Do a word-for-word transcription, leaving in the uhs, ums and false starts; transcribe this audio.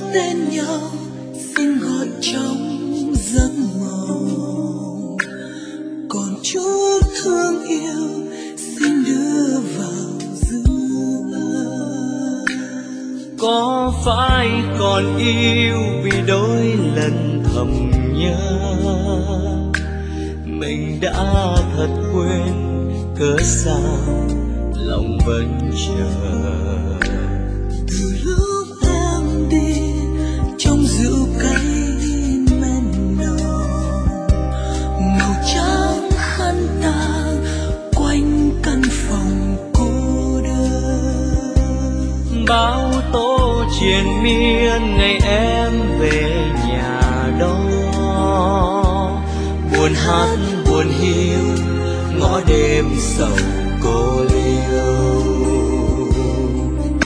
tên nhau xin gọi trong giấc mộng, còn chút thương yêu xin đưa vào giữa. Có phải còn yêu vì đôi lần thầm nhớ mình đã thật quên, cớ sao lòng vẫn chờ. Từ lúc em đi trong rượu cay men nồng, màu trắng khăn tang quanh căn phòng cô đơn. Bao tố triền miên ngày em về nhà đó, buồn hát buồn hiu ngõ đêm sầu cô liêu.